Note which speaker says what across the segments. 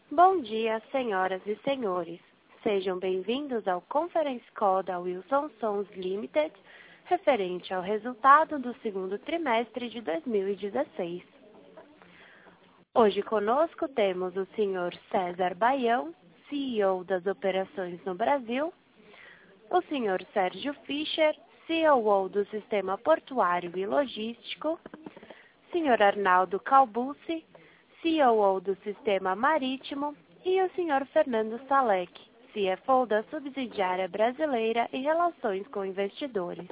Speaker 1: Bom dia, senhoras e senhores. Sejam bem-vindos ao Conference Call da Wilson Sons Limited, referente ao resultado do segundo trimestre de 2016. Hoje conosco temos o senhor César Baião, CEO das operações no Brasil, o senhor Sérgio Fischer, COO do Sistema Portuário e Logístico, senhor Arnaldo Calbucci, COO do Sistema Marítimo, e o senhor Fernando Salek, CFO da Subsidiária Brasileira e Relações com Investidores.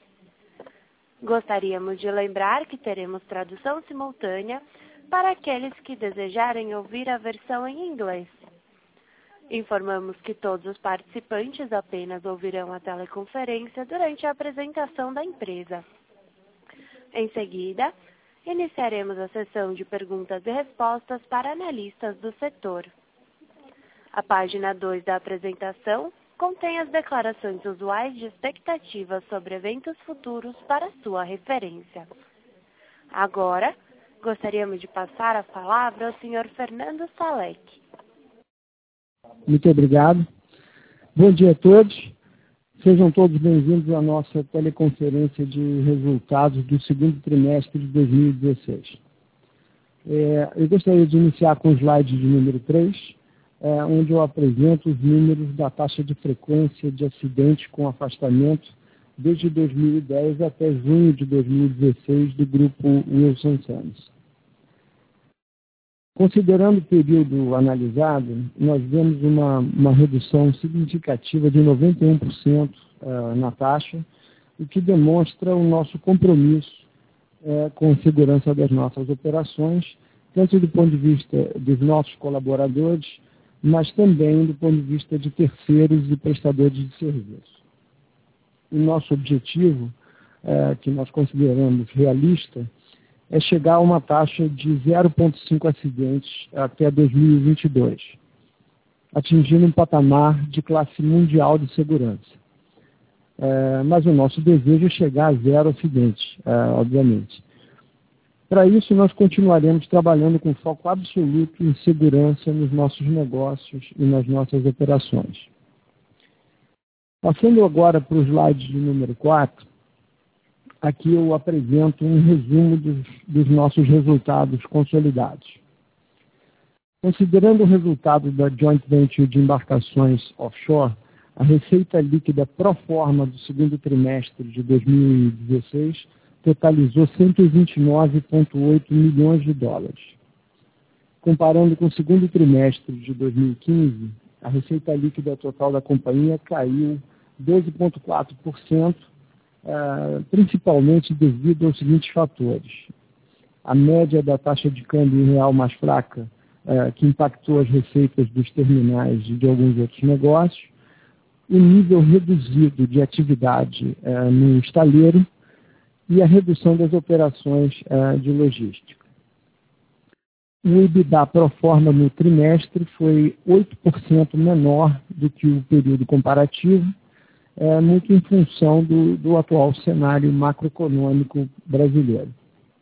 Speaker 1: Gostaríamos de lembrar que teremos tradução simultânea para aqueles que desejarem ouvir a versão em inglês. Informamos que todos os participantes apenas ouvirão a teleconferência durante a apresentação da empresa. Em seguida, iniciaremos a sessão de perguntas e respostas para analistas do setor. A página 2 da apresentação contém as declarações usuais de expectativas sobre eventos futuros para sua referência. Agora, gostaríamos de passar a palavra ao senhor Fernando Salek.
Speaker 2: Muito obrigado. Bom dia a todos. Sejam todos bem-vindos à nossa teleconferência de resultados do segundo trimestre de 2016. Eu gostaria de iniciar com o slide de número 3, onde eu apresento os números da taxa de frequência de acidentes com afastamento desde 2010 até junho de 2016 do grupo Wilson Sons. Considerando o período analisado, nós vemos uma redução significativa de 91% na taxa, o que demonstra o nosso compromisso com a segurança das nossas operações, tanto do ponto de vista dos nossos colaboradores, mas também do ponto de vista de terceiros e prestadores de serviço. O nosso objetivo, que nós consideramos realista, é chegar a uma taxa de 0,5 acidentes até 2022, atingindo um patamar de classe mundial de segurança. Mas o nosso desejo é chegar a 0 acidentes, obviamente. Para isso, nós continuaremos trabalhando com foco absoluto em segurança nos nossos negócios e nas nossas operações. Passando agora para o slide de número 4, aqui eu apresento um resumo dos nossos resultados consolidados. Considerando o resultado da Joint Venture de embarcações offshore, a receita líquida pro forma do segundo trimestre de 2016 totalizou 129,8 milhões de dólares. Comparando com o segundo trimestre de 2015, a receita líquida total da companhia caiu 12,4%, principalmente devido aos seguintes fatores. A média da taxa de câmbio em real mais fraca, que impactou as receitas dos terminais e de alguns outros negócios, o nível reduzido de atividade no estaleiro e a redução das operações de logística. O EBITDA pro forma no trimestre foi 8% menor do que o período comparativo, muito em função do atual cenário macroeconômico brasileiro.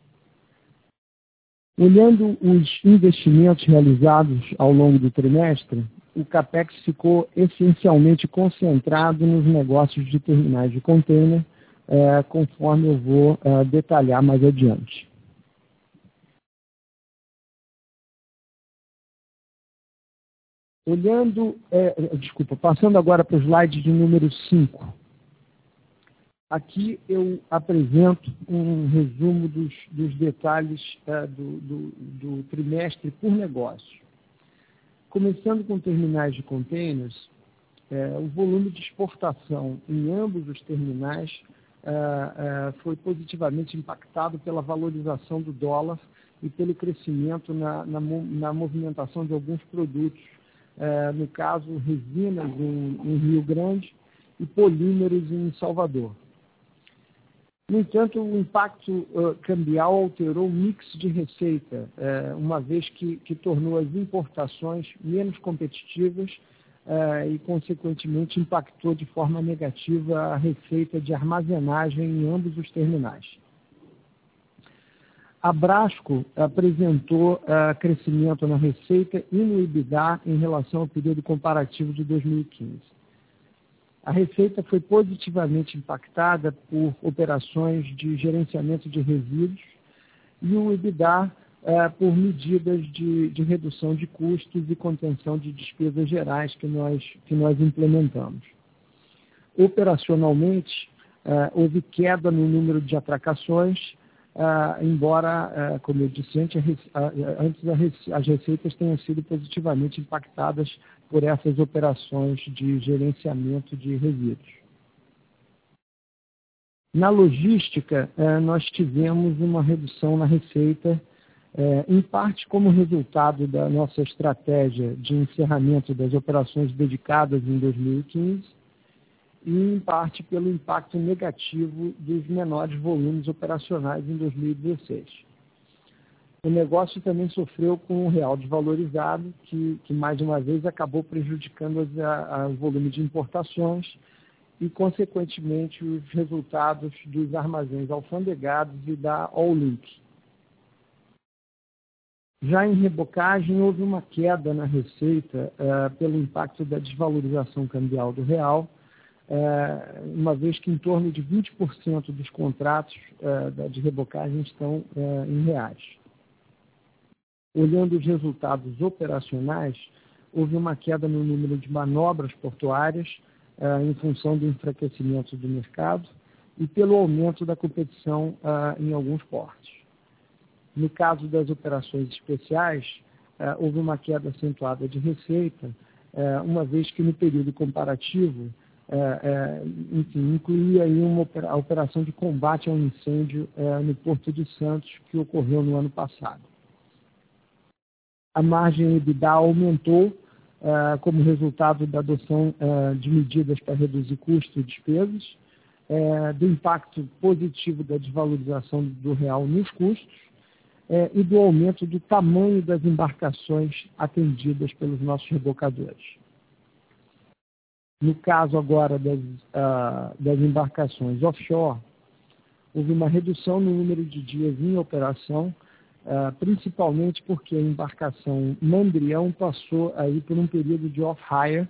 Speaker 2: Olhando os investimentos realizados ao longo do trimestre, o CAPEX ficou essencialmente concentrado nos negócios de terminais de container, conforme eu vou detalhar mais adiante. Passando agora para o slide de número 5. Aqui eu apresento um resumo dos detalhes do trimestre por negócio. Começando com terminais de containers, o volume de exportação em ambos os terminais foi positivamente impactado pela valorização do dólar e pelo crescimento na movimentação de alguns produtos, no caso, resinas em Rio Grande e polímeros em Salvador. No entanto, o impacto cambial alterou o mix de receita, uma vez que tornou as importações menos competitivas e, consequentemente, impactou de forma negativa a receita de armazenagem em ambos os terminais. A Brasco apresentou crescimento na receita e no EBITDA em relação ao período comparativo de 2015. A receita foi positivamente impactada por operações de gerenciamento de resíduos e o EBITDA por medidas de redução de custos e contenção de despesas gerais que nós implementamos. Operacionalmente, houve queda no número de atracações, embora, como eu disse antes, as receitas tenham sido positivamente impactadas por essas operações de gerenciamento de resíduos. Na logística, nós tivemos uma redução na receita, em parte como resultado da nossa estratégia de encerramento das operações dedicadas em 2015, e em parte pelo impacto negativo dos menores volumes operacionais em 2016. O negócio também sofreu com o real desvalorizado, que mais uma vez acabou prejudicando o volume de importações e, consequentemente, os resultados dos armazéns alfandegados e da Allink. Já em rebocagem, houve uma queda na receita pelo impacto da desvalorização cambial do real, uma vez que em torno de 20% dos contratos de rebocagem estão em reais. Olhando os resultados operacionais, houve uma queda no número de manobras portuárias em função do enfraquecimento do mercado e pelo aumento da competição em alguns portos. No caso das operações especiais, houve uma queda acentuada de receita, uma vez que no período comparativo incluía aí a operação de combate ao incêndio no Porto de Santos, que ocorreu no ano passado. A margem EBITDA aumentou como resultado da adoção de medidas para reduzir custos e despesas, do impacto positivo da desvalorização do real nos custos e do aumento do tamanho das embarcações atendidas pelos nossos rebocadores. No caso agora das embarcações offshore, houve uma redução no número de dias em operação, principalmente porque a embarcação Mandrião passou aí por um período de off-hire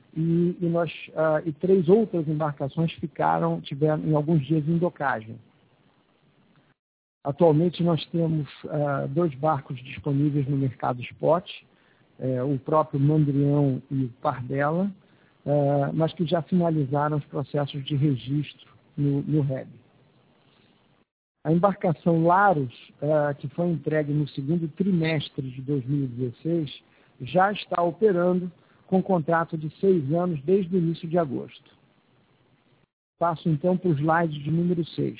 Speaker 2: e 3 outras embarcações tiveram em alguns dias em docagem. Atualmente nós temos 2 barcos disponíveis no mercado spot, o próprio Mandrião e o Pardela, mas que já finalizaram os processos de registro no REB. A embarcação Laros, que foi entregue no segundo trimestre de 2016, já está operando com contrato de 6 anos desde o início de agosto. Passo então para o slide de número 6.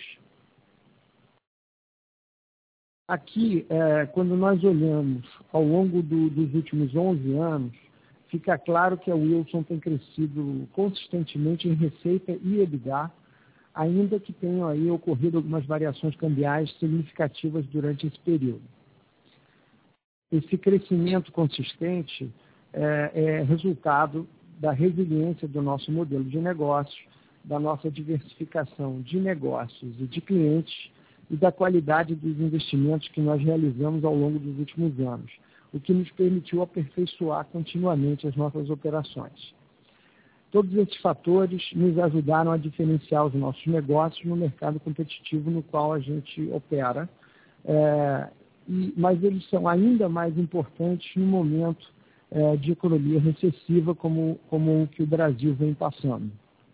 Speaker 2: Aqui, quando nós olhamos ao longo dos últimos 11 anos, fica claro que a Wilson tem crescido consistentemente em receita e EBITDA, ainda que tenham aí ocorrido algumas variações cambiais significativas durante esse período. Esse crescimento consistente é resultado da resiliência do nosso modelo de negócios, da nossa diversificação de negócios e de clientes e da qualidade dos investimentos que nós realizamos ao longo dos últimos anos, o que nos permitiu aperfeiçoar continuamente as nossas operações. Todos esses fatores nos ajudaram a diferenciar os nossos negócios no mercado competitivo no qual a gente opera, mas eles são ainda mais importantes no momento de economia recessiva como o que o Brasil vem passando.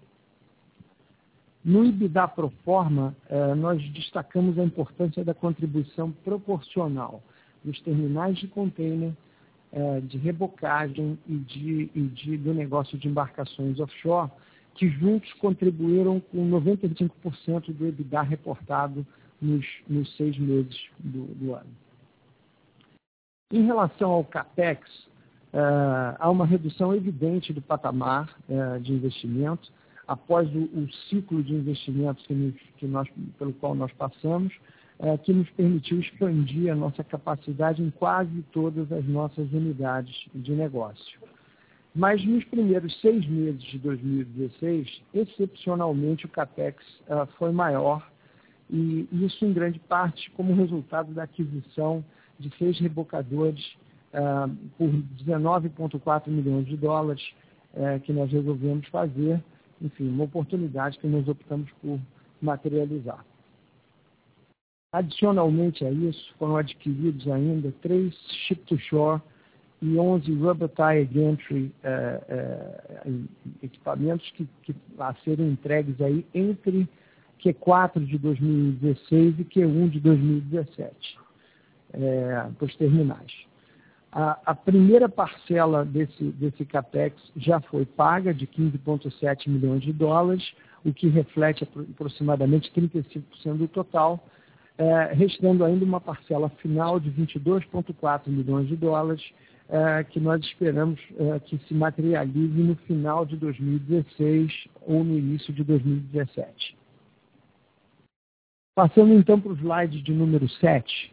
Speaker 2: No EBITDA pro forma, nós destacamos a importância da contribuição proporcional dos terminais de container, de rebocagem e do negócio de embarcações offshore, que juntos contribuíram com 95% do EBITDA reportado nos 6 meses do ano. Em relação ao CAPEX, há uma redução evidente do patamar de investimento após o ciclo de investimentos pelo qual nós passamos, que nos permitiu expandir a nossa capacidade em quase todas as nossas unidades de negócio. Mas nos primeiros 6 meses de 2016, excepcionalmente o CAPEX foi maior e isso em grande parte como resultado da aquisição de 6 rebocadores por 19,4 milhões de dólares que nós resolvemos fazer, enfim, uma oportunidade que nós optamos por materializar. Adicionalmente a isso, foram adquiridos ainda 3 ship-to-shore e 11 rubber tire gantry equipamentos que a serem entregues aí entre Q4 de 2016 e Q1 de 2017, para os terminais. A primeira parcela desse CAPEX já foi paga, de 15,7 milhões de dólares, o que reflete aproximadamente 35% do total, restando ainda uma parcela final de 22,4 milhões de dólares, que nós esperamos que se materialize no final de 2016 ou no início de 2017. Passando então para o slide de número 7,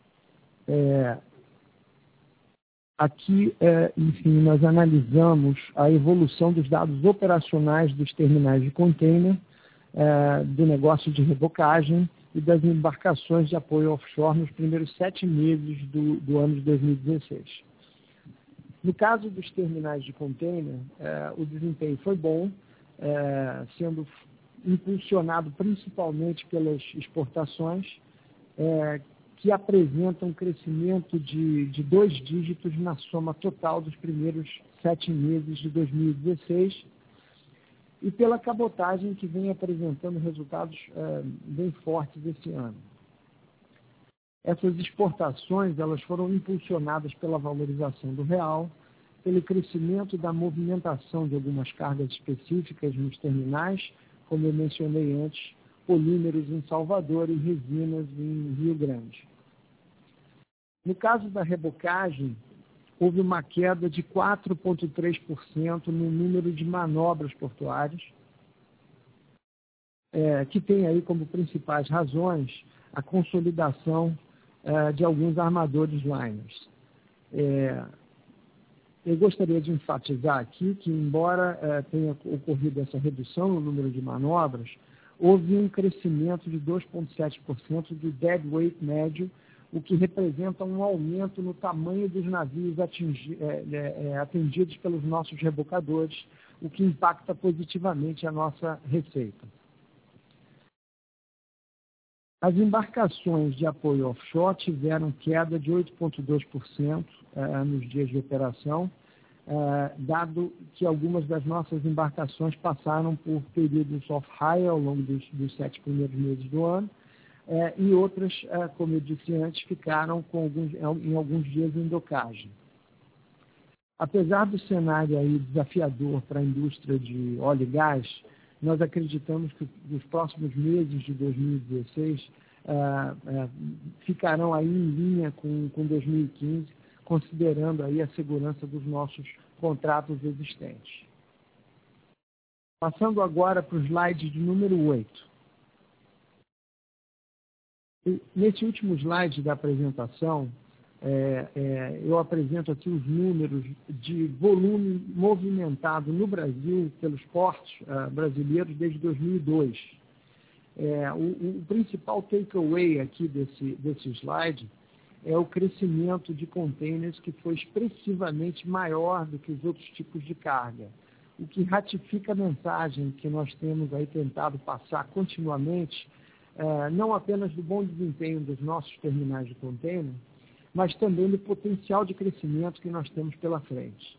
Speaker 2: aqui, enfim, nós analisamos a evolução dos dados operacionais dos terminais de container, do negócio de rebocagem e das embarcações de apoio offshore nos primeiros 7 meses do ano de 2016. No caso dos terminais de container, o desempenho foi bom, sendo impulsionado principalmente pelas exportações, que apresentam um crescimento de 2 dígitos na soma total dos primeiros 7 meses de 2016, e pela cabotagem que vem apresentando resultados bem fortes esse ano. Essas exportações elas foram impulsionadas pela valorização do real, pelo crescimento da movimentação de algumas cargas específicas nos terminais, como eu mencionei antes, polímeros em Salvador e resinas em Rio Grande. No caso da rebocagem, houve uma queda de 4,3% no número de manobras portuárias, que tem aí como principais razões a consolidação de alguns armadores liners. Eu gostaria de enfatizar aqui que, embora tenha ocorrido essa redução no número de manobras, houve um crescimento de 2,7% do deadweight médio, o que representa um aumento no tamanho dos navios atendidos pelos nossos rebocadores, o que impacta positivamente a nossa receita. As embarcações de apoio offshore tiveram queda de 8,2% nos dias de operação, dado que algumas das nossas embarcações passaram por períodos off-hire ao longo dos 7 primeiros meses do ano, e outras, como eu disse antes, ficaram em alguns dias em docagem. Apesar do cenário aí desafiador para a indústria de óleo e gás, nós acreditamos que nos próximos meses de 2016 ficarão aí em linha com 2015, considerando aí a segurança dos nossos contratos existentes. Passando agora para o slide de número 8. Nesse último slide da apresentação, eu apresento aqui os números de volume movimentado no Brasil pelos portos brasileiros desde 2002. O principal takeaway aqui desse slide é o crescimento de containers que foi expressivamente maior do que os outros tipos de carga, o que ratifica a mensagem que nós temos aí tentado passar continuamente, não apenas do bom desempenho dos nossos terminais de container, mas também do potencial de crescimento que nós temos pela frente.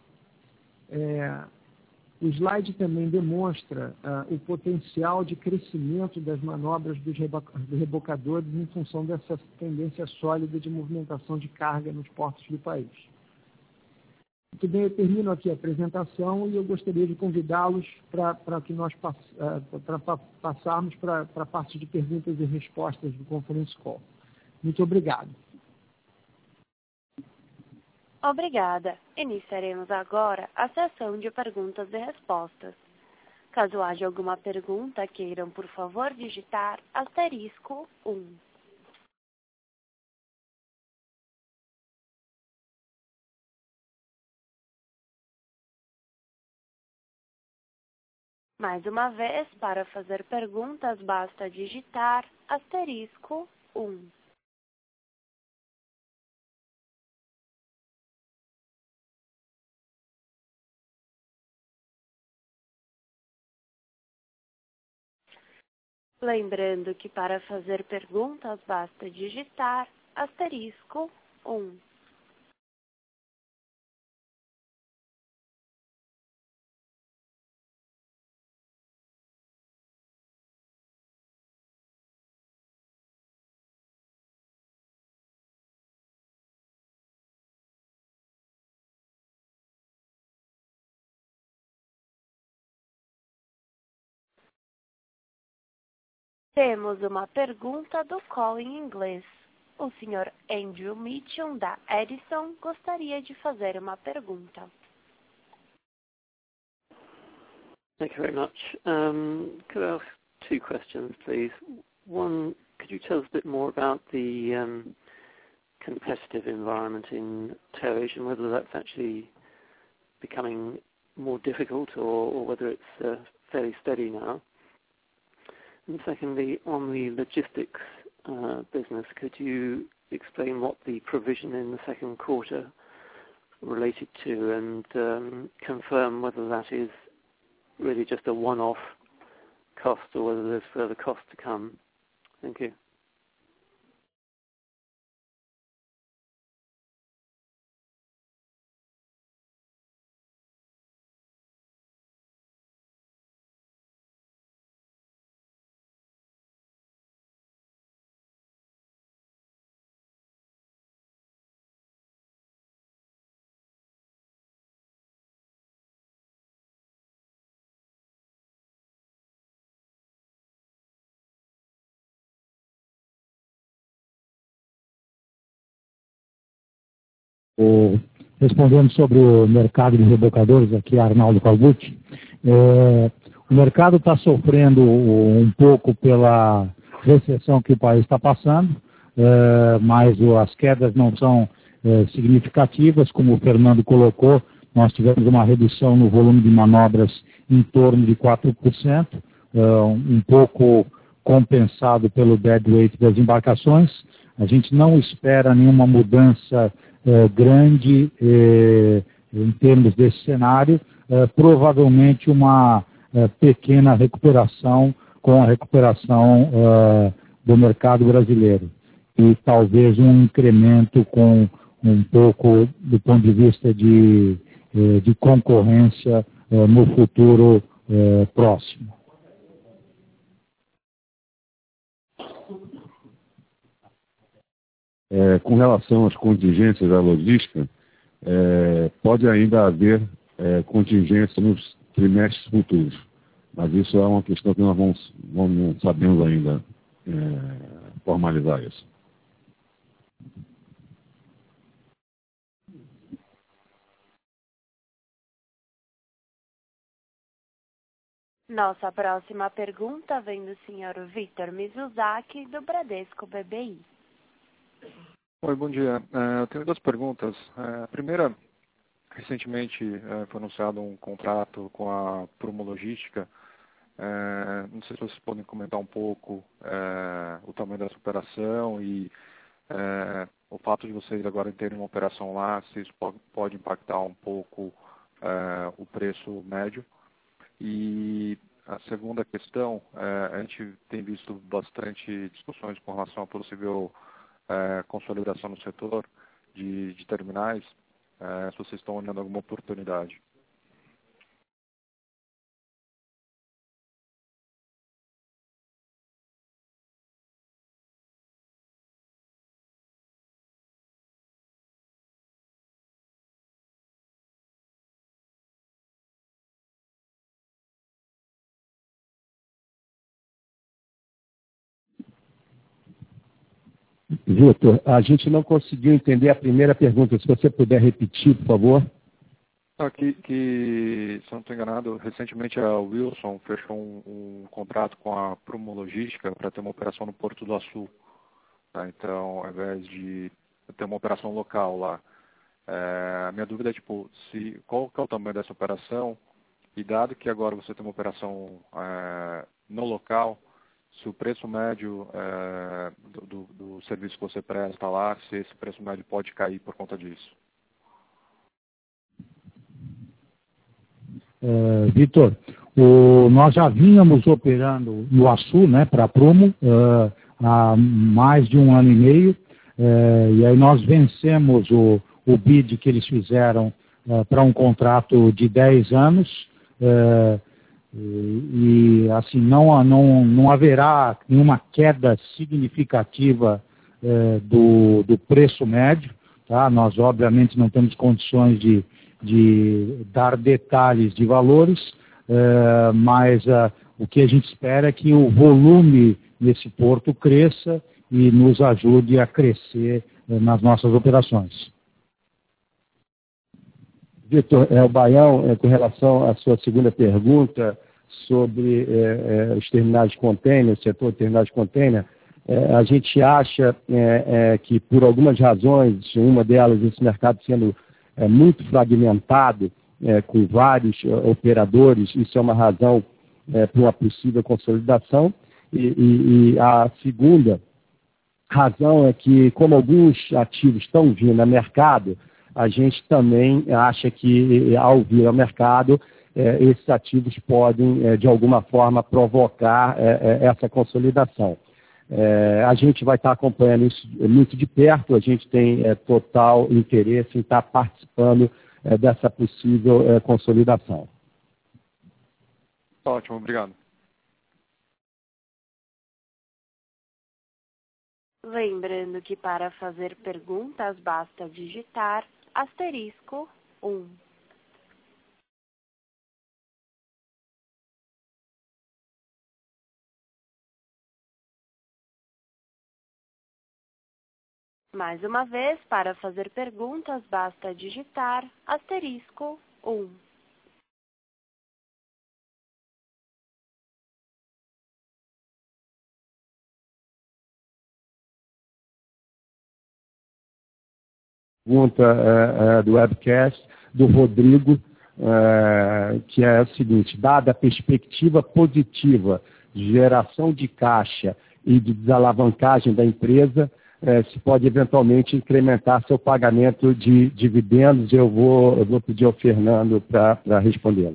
Speaker 2: O slide também demonstra o potencial de crescimento das manobras dos rebocadores em função dessa tendência sólida de movimentação de carga nos portos do país. Muito bem, eu termino aqui a apresentação e eu gostaria de convidá-los para que nós passarmos para a parte de perguntas e respostas do Conference Call. Muito obrigado.
Speaker 1: Obrigada. Iniciaremos agora a sessão de perguntas e respostas. Caso haja alguma pergunta, queiram, por favor, digitar *1. Mais uma vez, para fazer perguntas, basta digitar *1. Lembrando que para fazer perguntas, basta digitar *1. Temos uma pergunta do call em inglês. O Sr. Andrew Mitchum, da Edison, gostaria de fazer uma pergunta.
Speaker 3: Thank you very much. Could I ask two questions, please? One, could you tell us a bit more about the competitive environment in TowAsia, and whether that's actually becoming more difficult or whether it's fairly steady now? And secondly, on the logistics business, could you explain what the provision in the second quarter related to, and confirm whether that is really just a one-off cost or whether there's further cost to come? Thank you.
Speaker 2: Respondendo sobre o mercado de rebocadores, aqui Arnaldo Calbucci, o mercado está sofrendo um pouco pela recessão que o país está passando, mas as quedas não são significativas, como o Fernando colocou. Nós tivemos uma redução no volume de manobras em torno de 4%, um pouco compensado pelo deadweight das embarcações. A gente não espera nenhuma mudança grande em termos desse cenário, provavelmente uma pequena recuperação com a recuperação do mercado brasileiro e talvez um incremento com um pouco do ponto de vista de concorrência no futuro próximo.
Speaker 4: Com relação às contingências da logística, pode ainda haver contingência nos trimestres futuros, mas isso é uma questão que nós não sabemos ainda formalizar isso.
Speaker 1: Nossa próxima pergunta vem do Sr. Victor Mizuzaki, do Bradesco BBI.
Speaker 5: Oi, bom dia. Eu tenho duas perguntas. A primeira, recentemente foi anunciado um contrato com a Prumo Logística. Não sei se vocês podem comentar um pouco o tamanho dessa operação e o fato de vocês agora terem uma operação lá, se isso pode impactar um pouco o preço médio. E a segunda questão, a gente tem visto bastante discussões com relação à possível consolidação no setor de terminais, se vocês estão olhando alguma oportunidade.
Speaker 4: Vitor, a gente não conseguiu entender a primeira pergunta. Se você puder repetir, por favor.
Speaker 5: Aqui, se eu não estou enganado, recentemente a Wilson fechou um contrato com a Prumo Logística para ter uma operação no Porto do Açu. Tá? Então, ao invés de ter uma operação local lá, a minha dúvida é qual que é o tamanho dessa operação E dado que agora você tem uma operação no local, se o preço médio do serviço que você presta lá, se esse preço médio pode cair por conta disso.
Speaker 6: Vitor, nós já vínhamos operando no Açu, né, para a Prumo, há mais de 1 ano e meio, e aí nós vencemos o bid que eles fizeram para um contrato de 10 anos, e assim, não haverá nenhuma queda significativa do preço médio, tá? Nós obviamente não temos condições de dar detalhes de valores, mas o que a gente espera é que o volume nesse porto cresça e nos ajude a crescer nas nossas operações.
Speaker 2: Vitor, o Baião, com relação à sua segunda pergunta sobre os terminais de container, o setor de terminais de container, a gente acha que por algumas razões, uma delas esse mercado sendo muito fragmentado, com vários operadores, isso é uma razão para uma possível consolidação. E a segunda razão é que, como alguns ativos estão vindo ao mercado, a gente também acha que, ao vir ao mercado, esses ativos podem, de alguma forma, provocar essa consolidação. A gente vai estar acompanhando isso muito de perto, a gente tem total interesse em estar participando dessa possível consolidação.
Speaker 5: Ótimo, obrigado.
Speaker 1: Lembrando que para fazer perguntas basta digitar *1. Mais uma vez, para fazer perguntas basta digitar *1.
Speaker 2: Pergunta do webcast do Rodrigo, que é o seguinte: dada a perspectiva positiva de geração de caixa e de desalavancagem da empresa, se pode eventualmente incrementar seu pagamento de dividendos. Eu vou pedir ao Fernando para respondê-lo.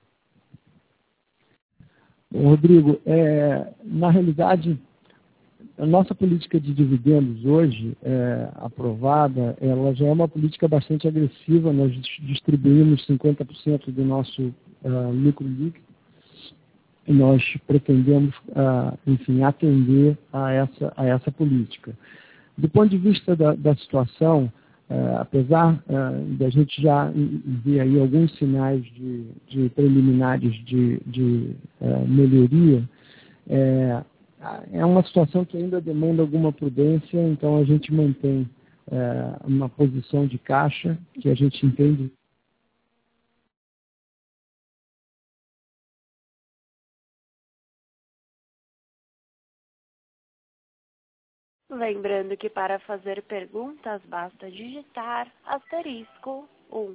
Speaker 6: Rodrigo, na realidade, a nossa política de dividendos hoje, aprovada, ela já é uma política bastante agressiva. Nós distribuímos 50% do nosso lucro líquido e nós pretendemos, enfim, atender a essa política. Do ponto de vista da situação, apesar da gente já ver aí alguns sinais de preliminares de melhoria, é uma situação que ainda demanda alguma prudência, então a gente mantém uma posição de caixa que a gente entende.
Speaker 1: Lembrando que para fazer perguntas basta digitar *1.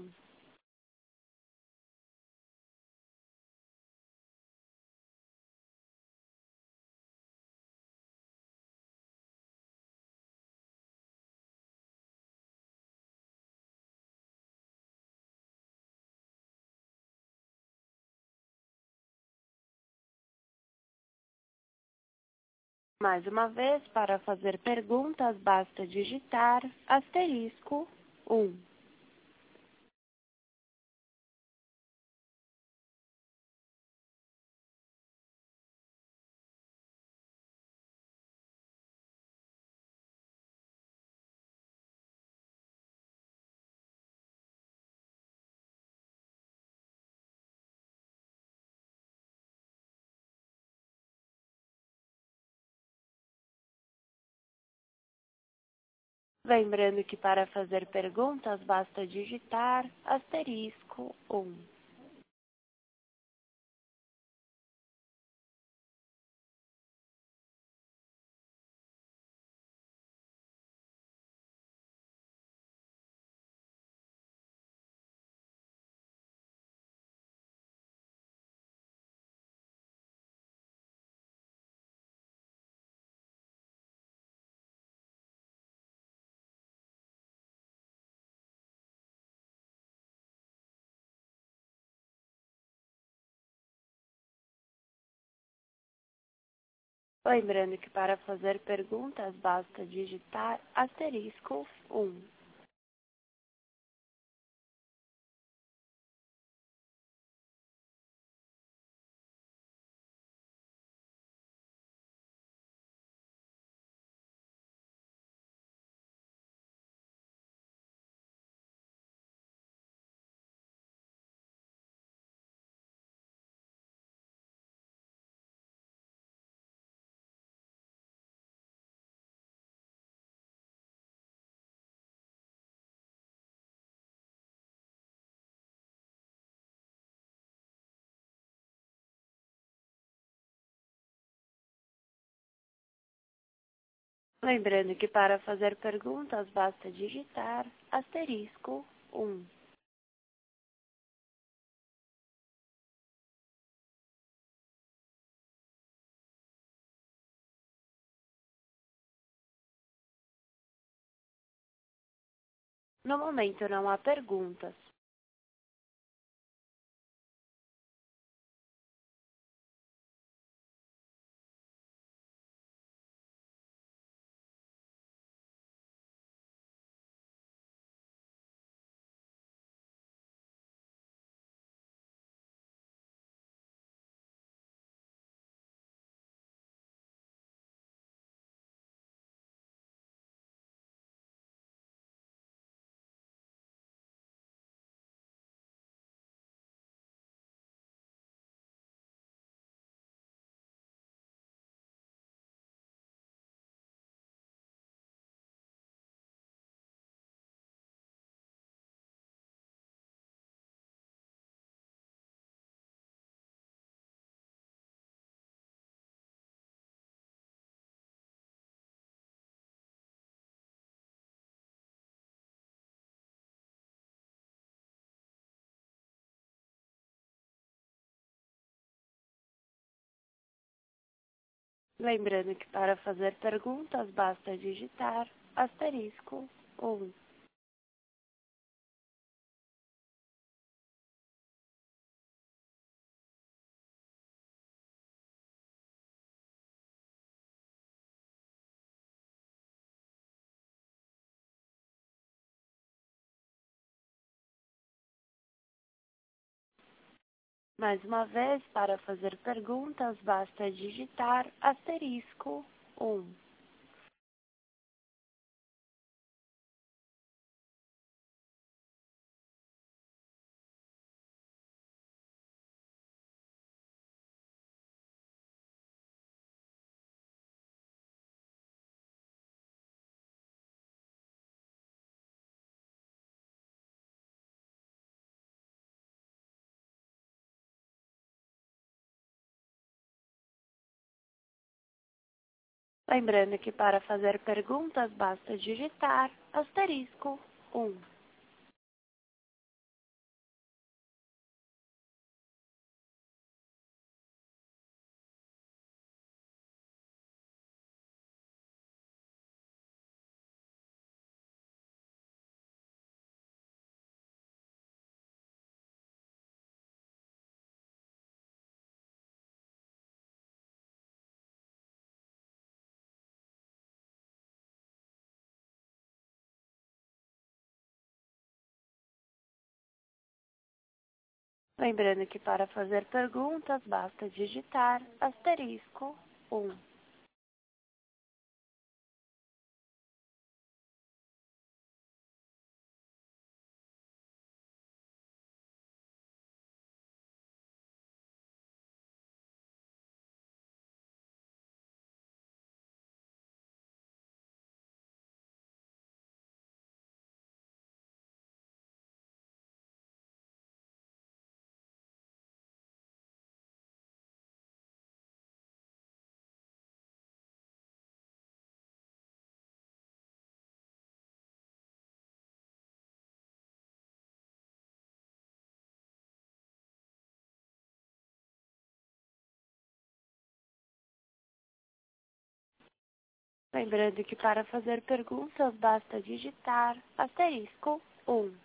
Speaker 1: Mais uma vez, para fazer perguntas basta digitar *1. Lembrando que para fazer perguntas basta digitar *1. Lembrando que para fazer perguntas basta digitar asterisco 1. Lembrando que para fazer perguntas basta digitar asterisco 1. No momento não há perguntas. Lembrando que para fazer perguntas basta digitar asterisco 1. Mais uma vez, para fazer perguntas basta digitar asterisco 1. Lembrando que para fazer perguntas basta digitar asterisco 1. Lembrando que para fazer perguntas basta digitar asterisco 1. Lembrando que para fazer perguntas basta digitar asterisco 1.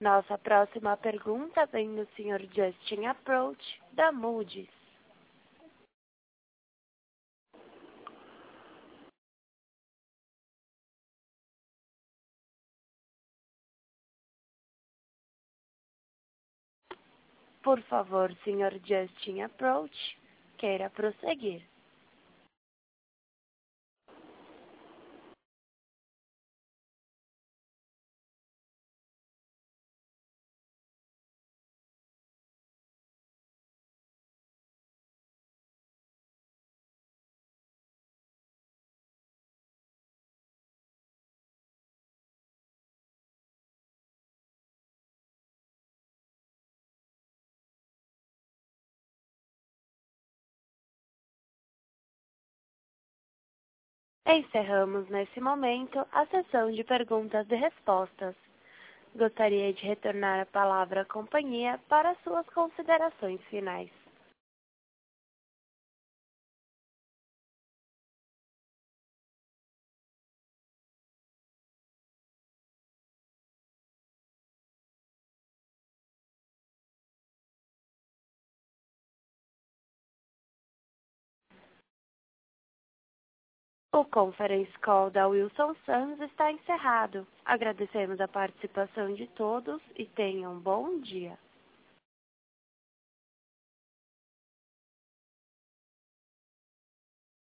Speaker 1: Nossa próxima pergunta vem do Sr. Justin Approach, da Moody's. Por favor, Sr. Justin Approach, queira prosseguir. Encerramos nesse momento a sessão de perguntas e respostas. Gostaria de retornar a palavra à companhia para suas considerações finais. O Conference Call da Wilson Sons está encerrado. Agradecemos a participação de todos e tenham um bom dia.